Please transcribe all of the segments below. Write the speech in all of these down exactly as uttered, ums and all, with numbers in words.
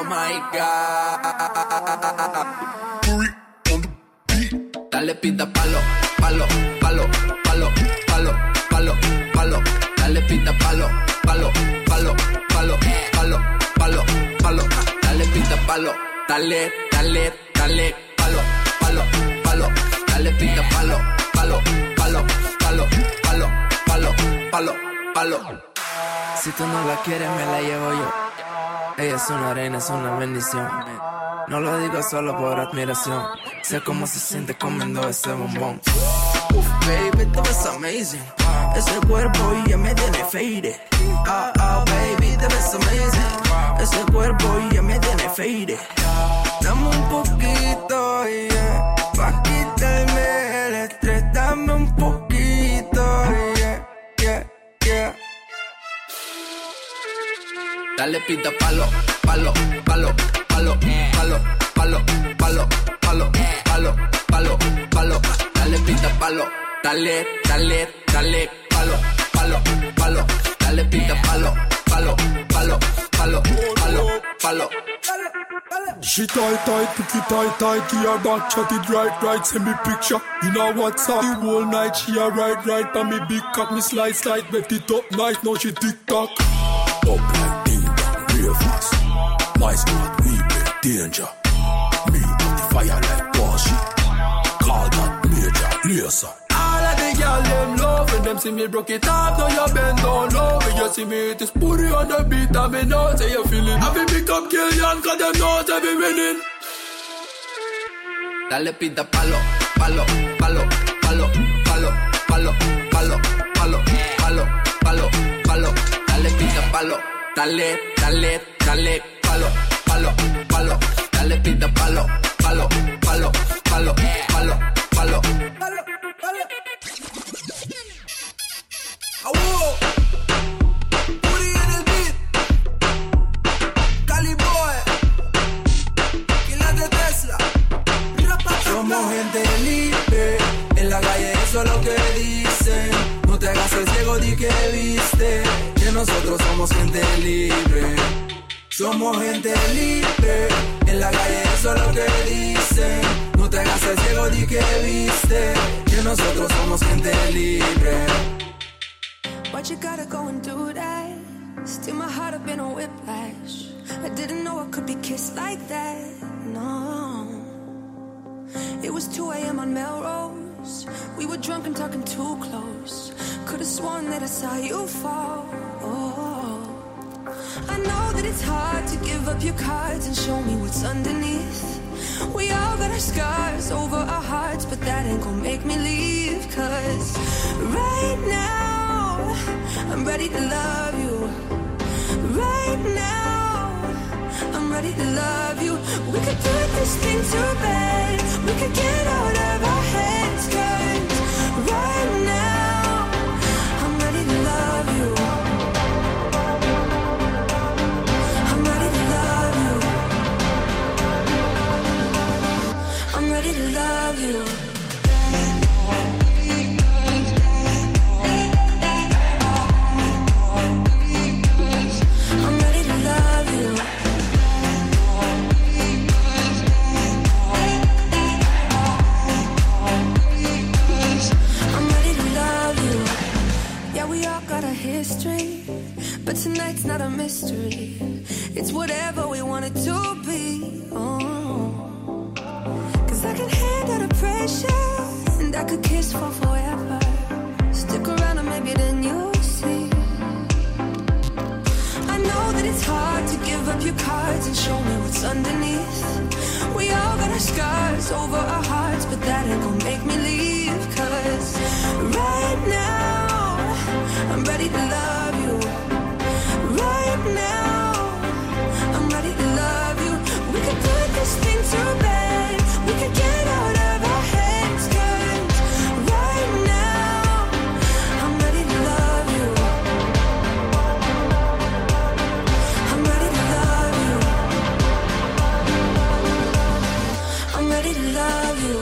my God. Dale pita palo, palo, palo, palo, palo, palo, palo. Dale pita palo, palo, palo, palo, palo, palo, palo. Dale pita palo, dale, dale, dale, palo, palo, palo. Dale pita palo, palo, palo, palo, palo, palo, palo, palo. Si tú no la quieres, me la llevo yo. Ella es una reina, es una bendición. No lo digo solo por admiración. Sé cómo se siente comiendo ese bombón. Uf, baby, tú ves amazing. Ese cuerpo ya me tiene faded. Ah, ah, baby, te ves amazing. Ese cuerpo ya me tiene faded. Dame un poquito, yeah, pa' quitarme el estrés. Dame un poquito, yeah, yeah, yeah. Dale pita palo, palo, palo, palo, palo, palo, palo, palo, palo, palo, palo. Dale pita palo, dale, dale, dale, palo, palo, palo. Dale pita palo, palo, palo, palo, palo, palo. She tight, tight, cookie tight, tight. He a back chat it right, right. Send me picture. You know what's up? The whole night she a ride, right. And me big cock, me slide, slide. Bet it up nice, now she tick tock. Up like ding dong, real fast. My squad, we play danger. Me at the fire like Bossy. Call that major laser. All of the girl them love when them see me broke it off. Now you bend down low. When you see me it is booty on the beat and me know say you feel it. I be pick up Killian cause them know they be winning. Dale pita palo, palo, palo, palo, palo, palo, palo, palo, palo, palo, palo. Dale pita palo, dale, dale, dale, palo, palo, palo. Dale pita palo, palo, palo, palo, palo, palo. Whoa. Booty en el beat. Cali Boy. Kilas de Tesla. Somos gente libre. En la calle eso es lo que dicen. No te hagas el ciego, di que viste. Que nosotros somos gente libre. Somos gente libre. En la calle eso es lo que dicen. No te hagas el ciego, di que viste. Que nosotros somos gente libre. Why'd you gotta go and do that? Steal my heart up in a whiplash. I didn't know I could be kissed like that, no. It was two a.m. on Melrose. We were drunk and talking too close. Could've sworn that I saw you fall, oh. I know that it's hard to give up your cards and show me what's underneath. We all got our scars over our hearts, but that ain't gon' make me leave. Cause right now I'm ready to love you. Right now I'm ready to love you. We could put this thing to bed. We could get out of our heads. Cause right now I'm ready to love you. I'm ready to love you. I'm ready to love you. History, but tonight's not a mystery. It's whatever we want it to be. Oh, cause I can handle the pressure, and I could kiss for forever. Stick around and maybe then you'll see. I know that it's hard to give up your cards and show me what's underneath. We all got our scars over our hearts, but that ain't gon' make me leave. Cause right now I'm ready to love you. Right now I'm ready to love you. We could put this thing to bed. We could get out of our heads. Cause right now I'm ready to love you. I'm ready to love you. I'm ready to love you.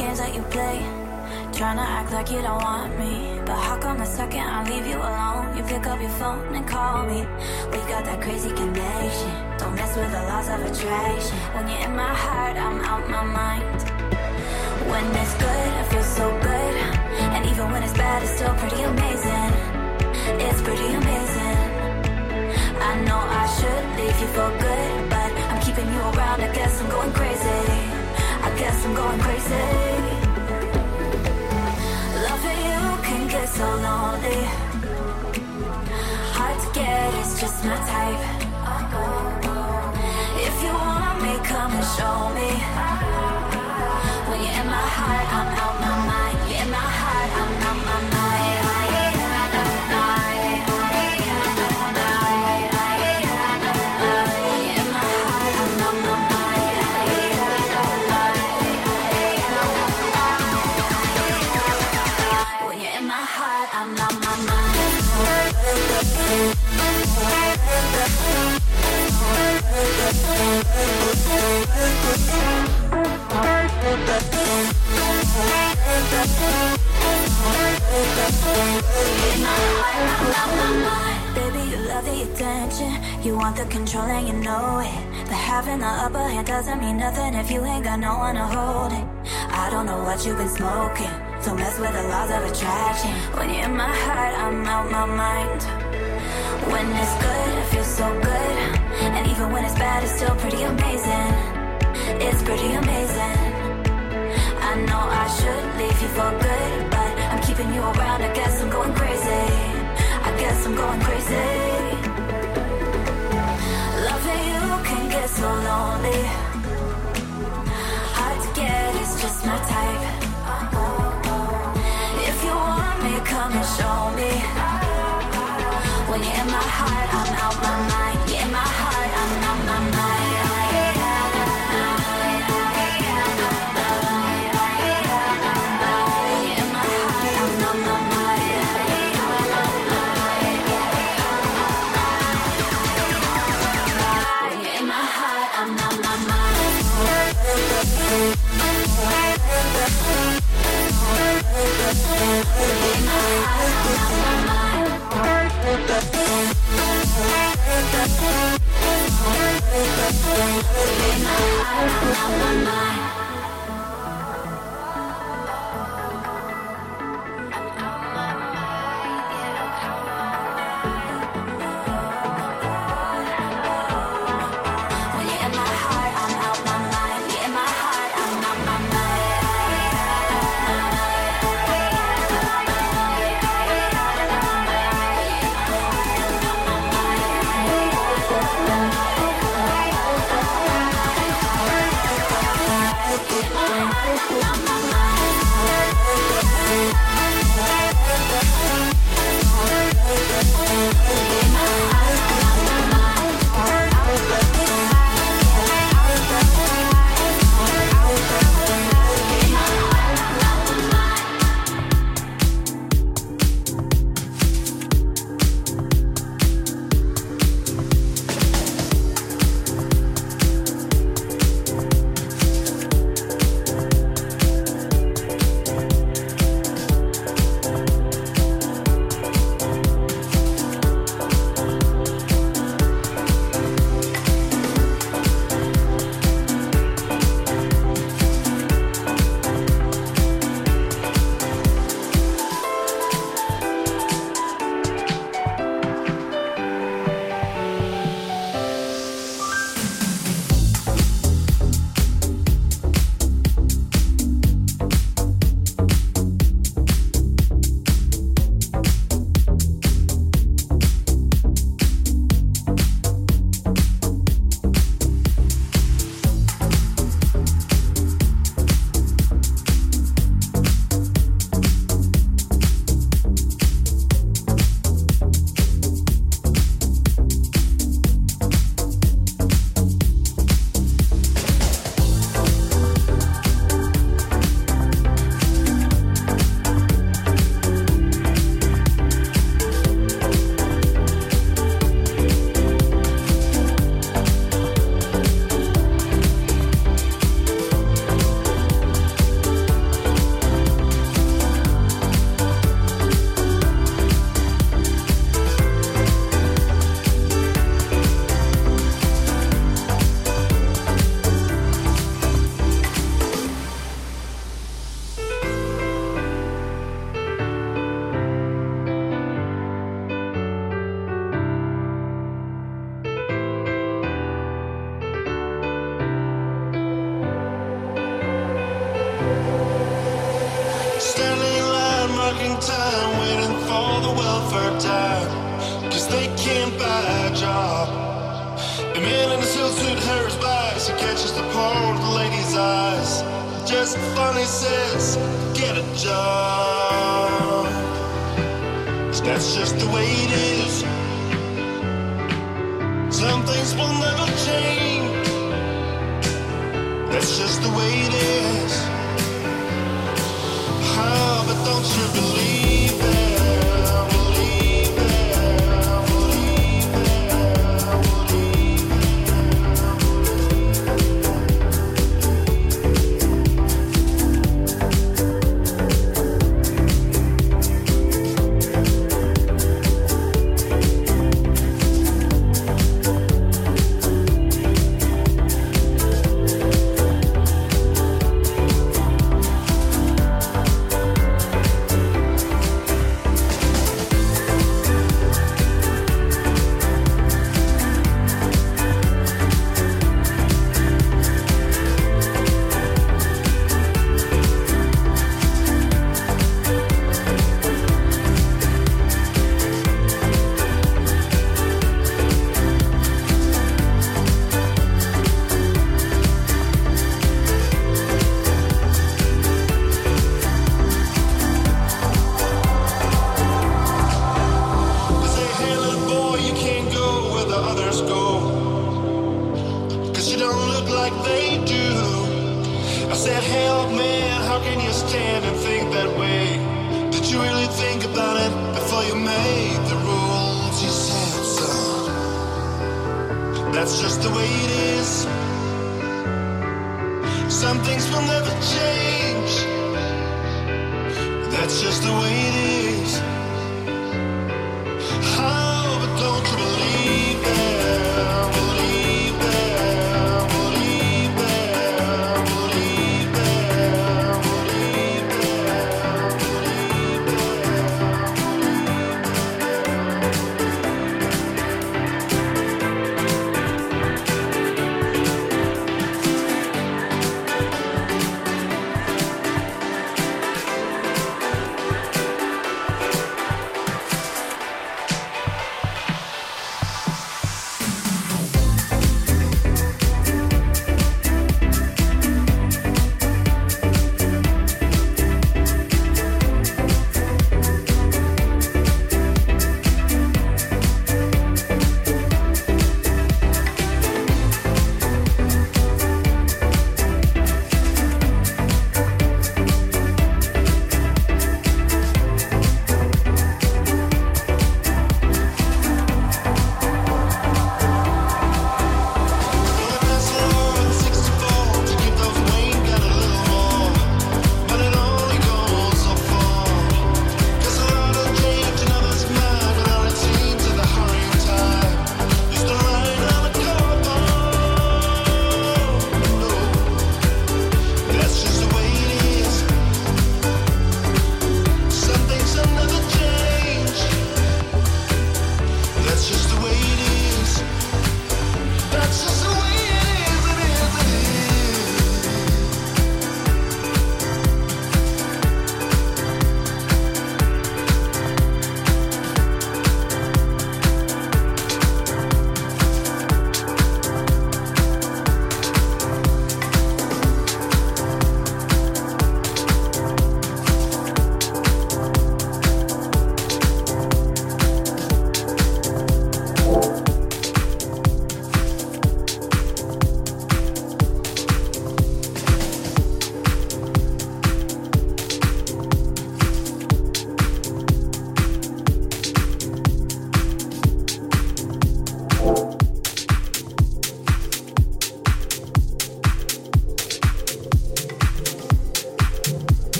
games that you play, trying to act like you don't want me. But how come the second I leave you alone, you pick up your phone and call me? We got that crazy connection, don't mess with the laws of attraction. When you're in my heart, I'm out my mind. When it's good, I feel so good, and even when it's bad, it's still pretty amazing. It's pretty amazing. I know I should leave you for good, but I'm keeping you around. I guess I'm going crazy. I guess I'm going crazy. Loving you can get so lonely. Hard to get, it's just my type. If you want me, come and show me. When you're in my heart, I'm out my mind. You're in my heart, I'm out my mind. Baby, you love the attention, you want the control and you know it. But having the upper hand doesn't mean nothing if you ain't got no one to hold it. I don't know what you've been smoking, don't mess with the laws of attraction. When you're in my heart, I'm out my mind. When it's good, I feel so good, and even when it's bad, it's still pretty amazing. It's pretty amazing. I know I should leave you for good, but I'm keeping you around. I guess I'm going crazy. I guess I'm going crazy. Loving you can get so lonely. Hard to get, it's just my type. If you want me, come and show me. When you're in my heart, I'm out my mind. You're in my heart, I'm out my mind. time, cause they can't buy a job. A man in a silk suit hurries by as he catches the pole of the lady's eyes. Just funny says, get a job. That's just the way it is. Some things will never change. That's just the way it is. Oh, but don't you believe it? Believe it, believe it, believe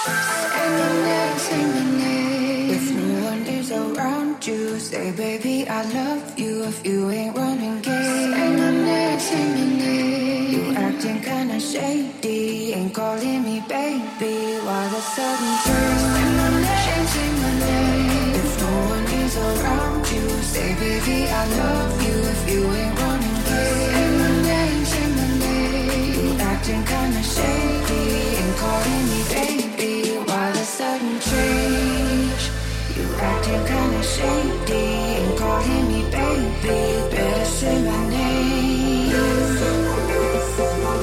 Say, baby, I love you if you ain't running game. Say my name, say my name. You acting kinda shady, ain't calling me baby. Why the sudden turn? Say my name, say my name. If no one is around you, say, baby, I love you if you ain't running game. Say my name, say my name. You acting kinda shady, ain't calling me baby. Why the sudden change? You acting kinda shady, ain't calling me baby. Better say my name. Say my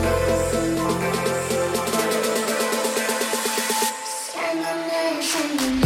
name, say my name.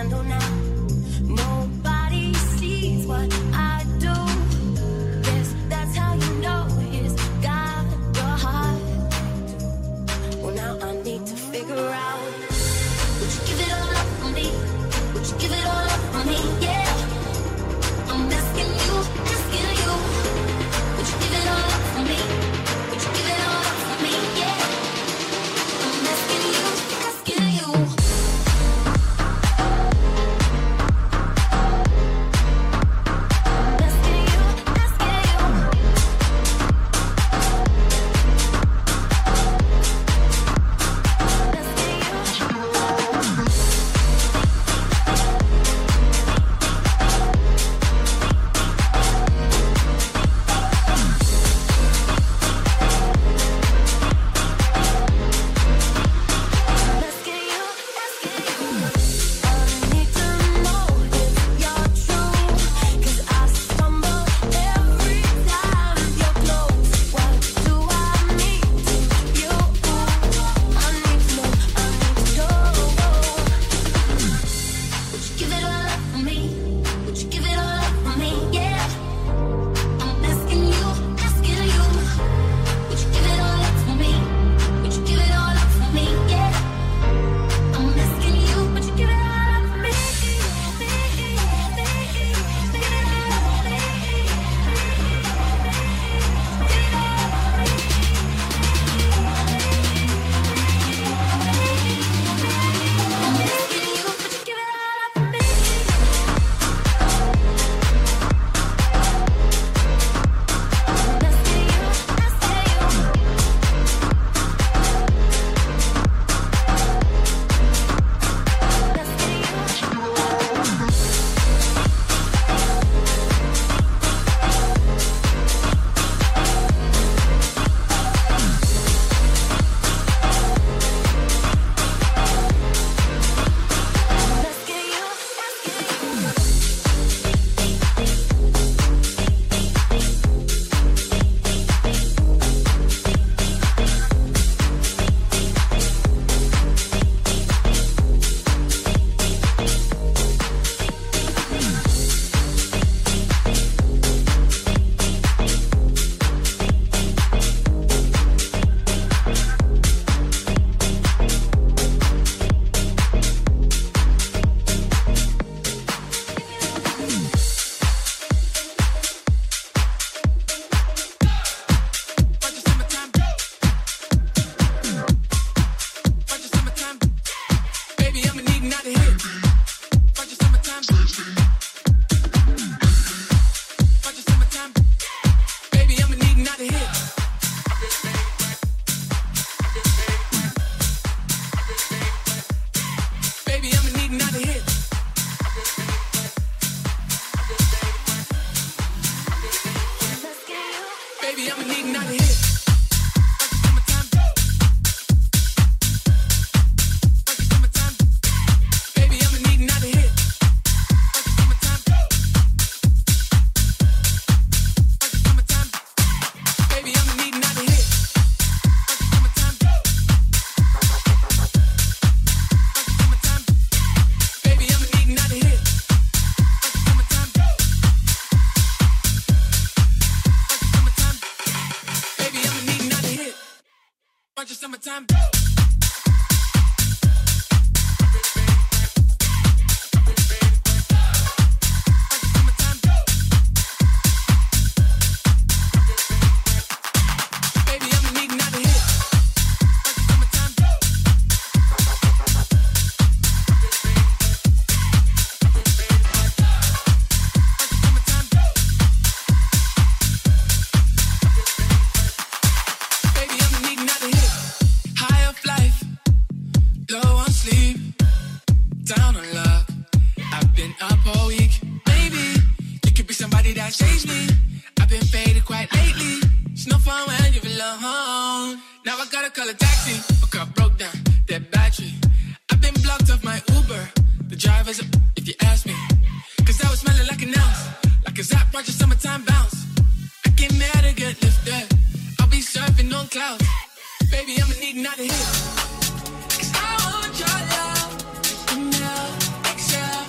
handle now. Nobody sees what I do. Yes, that's how you know he's got your heart. Well, now I need to figure out. Would you give it all up for me? Would you give it all up for me? Yeah. I'm asking you, asking you. Would you give it all up for me? Would you give it all up for me? Yeah. I'm asking you, asking you. Summertime. Baby, I'ma need another hit. 'Cause I want your love, and now, exhale.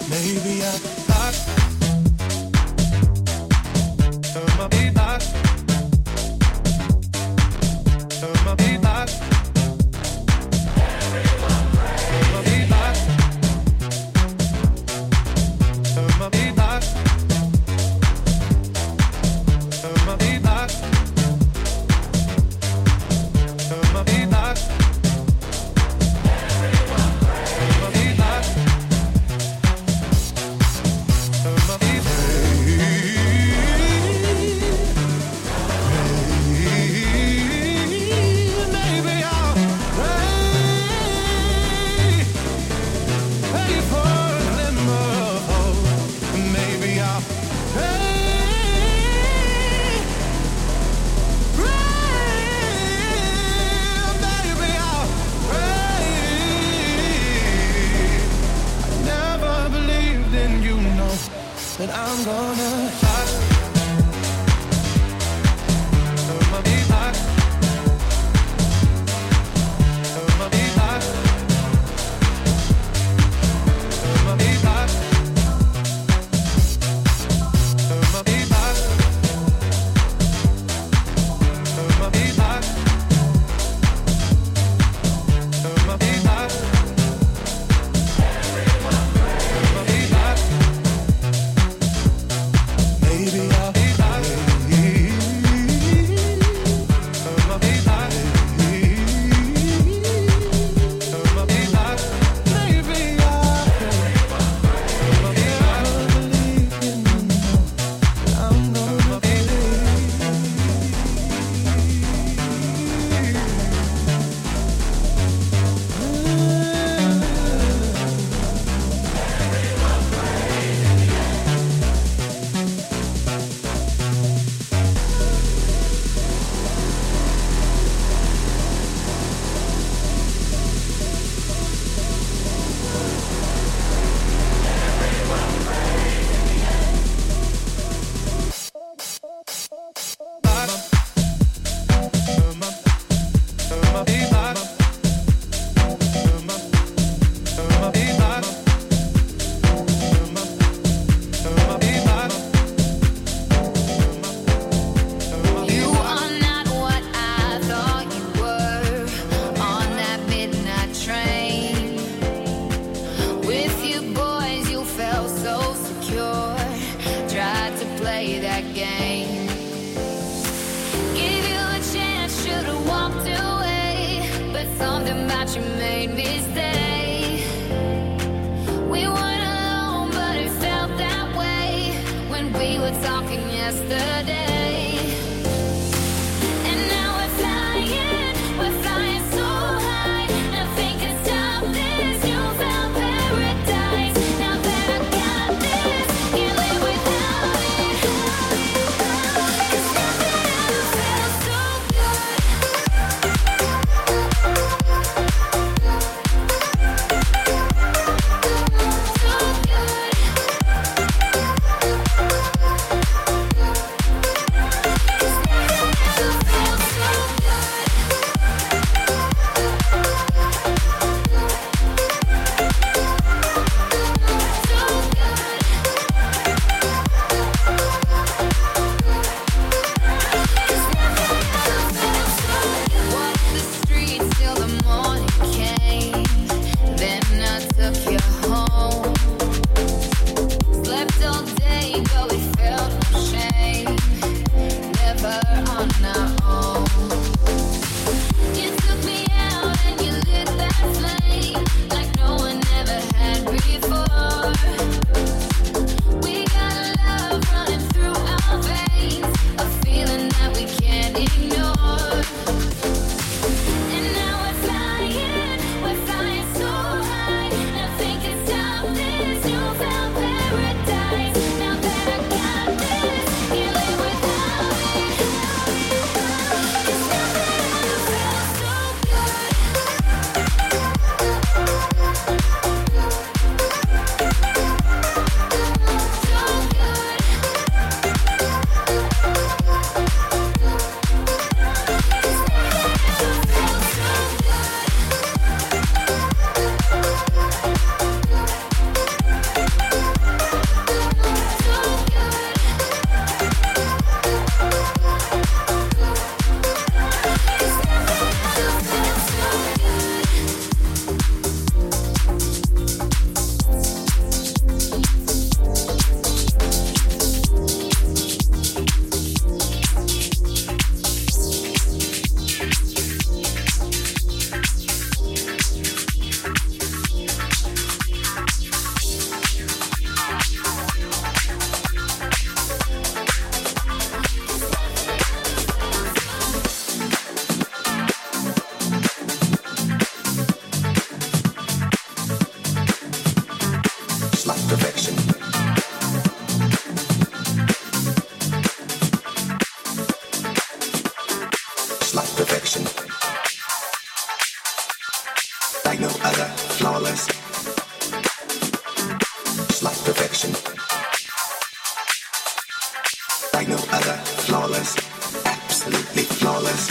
Maybe I'm back. I'ma be back. I'ma be back. I'ma be back. I'ma be back. I'ma be back. I'ma be back. That I'm gonna back. I'ma be back. I'ma be back. I'ma be back. I'ma be back. I'ma be back. I'ma be back. I'ma be back. Maybe I'll be back. I'ma be back. I'ma be back. Maybe I'll I'ma be back. I'm gonna be perfection. It's like perfection. Like no other, flawless. It's like perfection. Like no other, flawless. Absolutely flawless.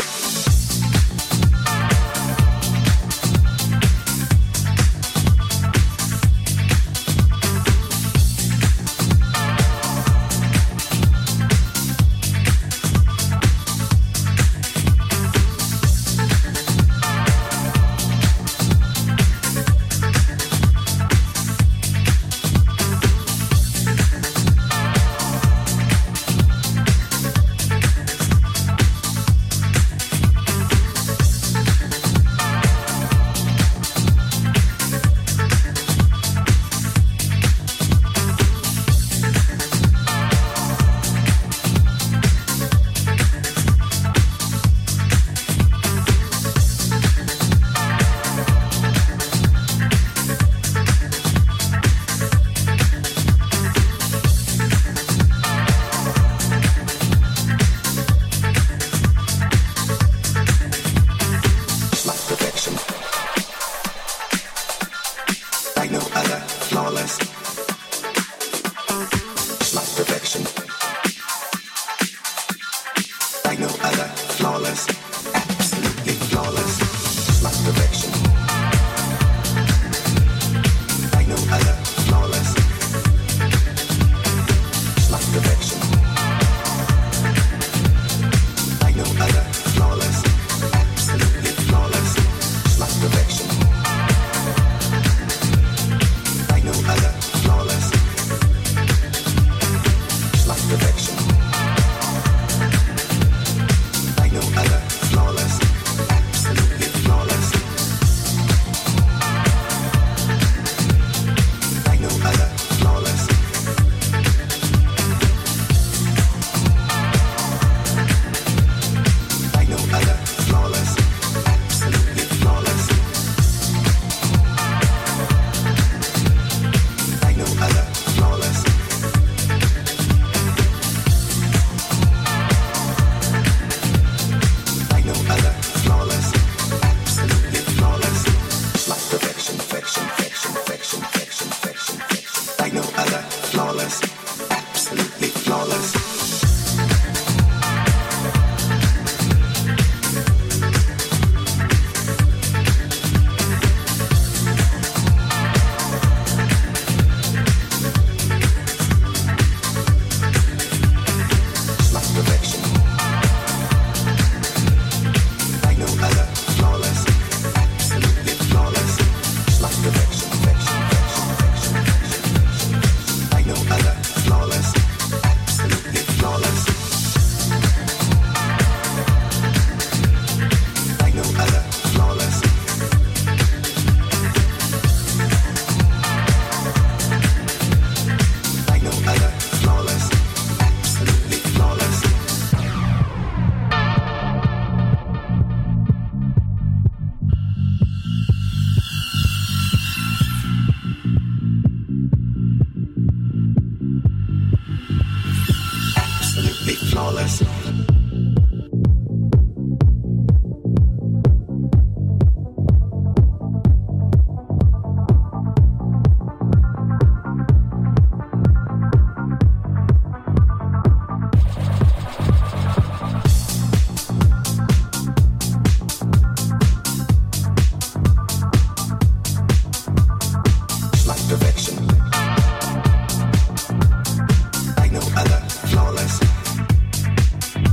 Like no other, flawless.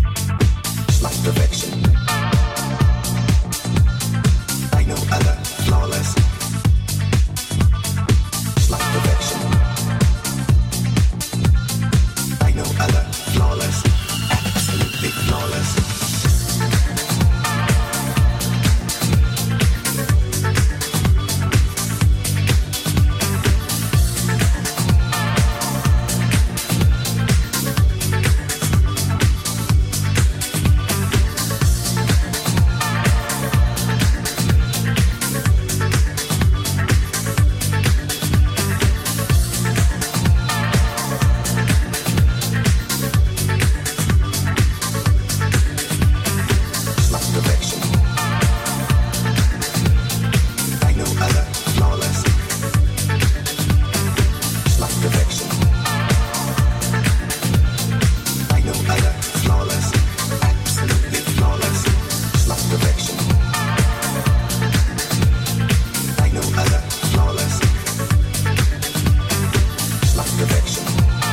perfection.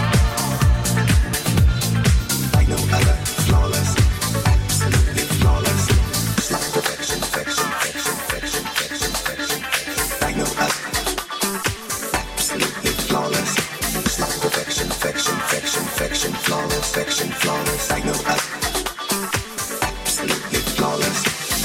Like no other, flawless, absolutely flawless. It's like perfection, perfection, perfection, perfection, perfection, perfection, perfection. Like no other, absolutely flawless. It's like perfection, perfection, perfection, perfection, flawless, perfection, flawless. Like no other, absolutely flawless.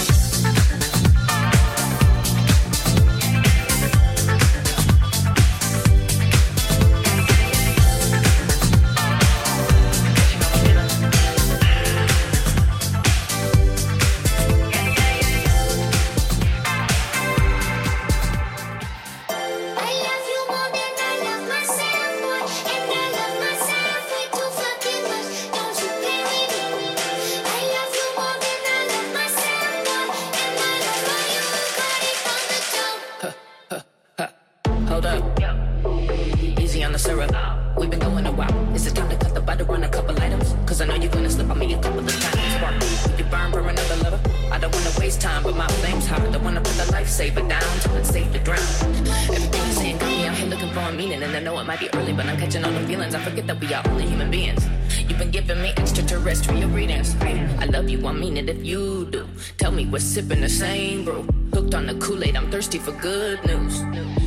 We're sipping the same brew. Hooked on the Kool-Aid, I'm thirsty for good news.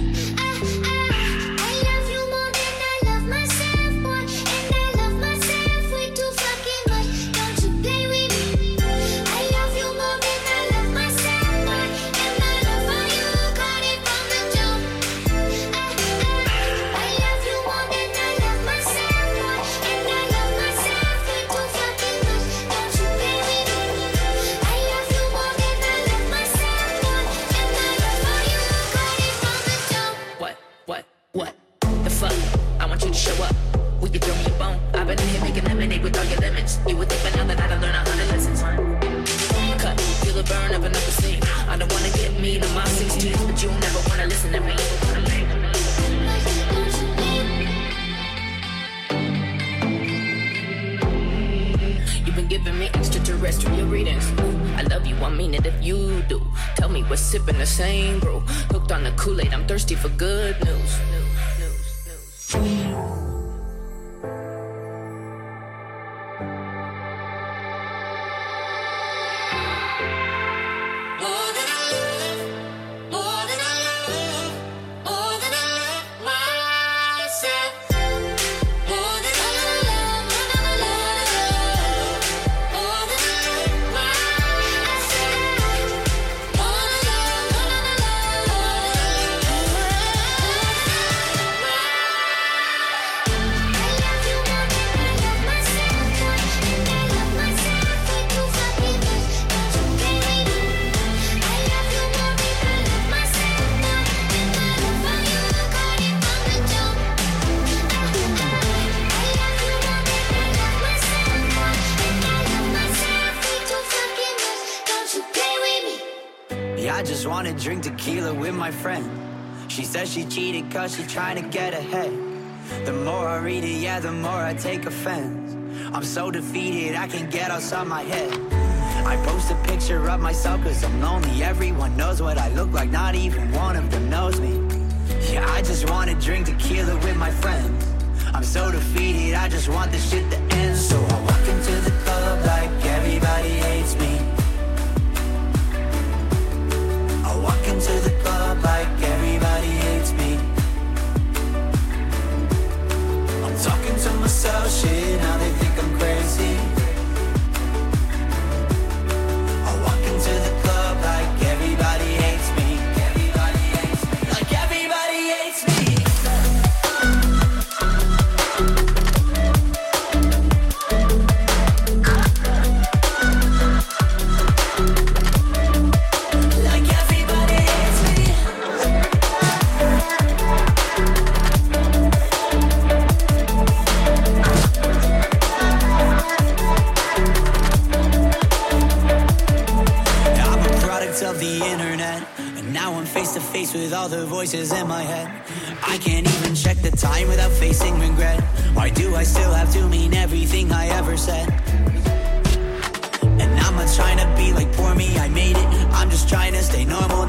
Sipping the same brew. Hooked on the Kool-Aid, I'm thirsty for good news. I just wanna drink tequila with my friend. She says she cheated cause she trying to get ahead. The more I read it, yeah, the more I take offense. I'm so defeated, I can't get outside my head. I post a picture of myself cause I'm lonely. Everyone knows what I look like, not even one of them knows me. Yeah, I just wanna drink tequila with my friends. I'm so defeated, I just want this shit to end. So I walk into the club like everybody hates me. I walk into the club like everybody hates me. I'm talking to myself, shit, now they think I'm crazy. I walk into the club like everybody hates me. Everybody hates me. Like everybody hates me. Of the internet, and now I'm face to face with all the voices in my head. I can't even check the time without facing regret. Why do I still have to mean everything I ever said? And I'm not trying to be like poor me, I made it. I'm just trying to stay normal,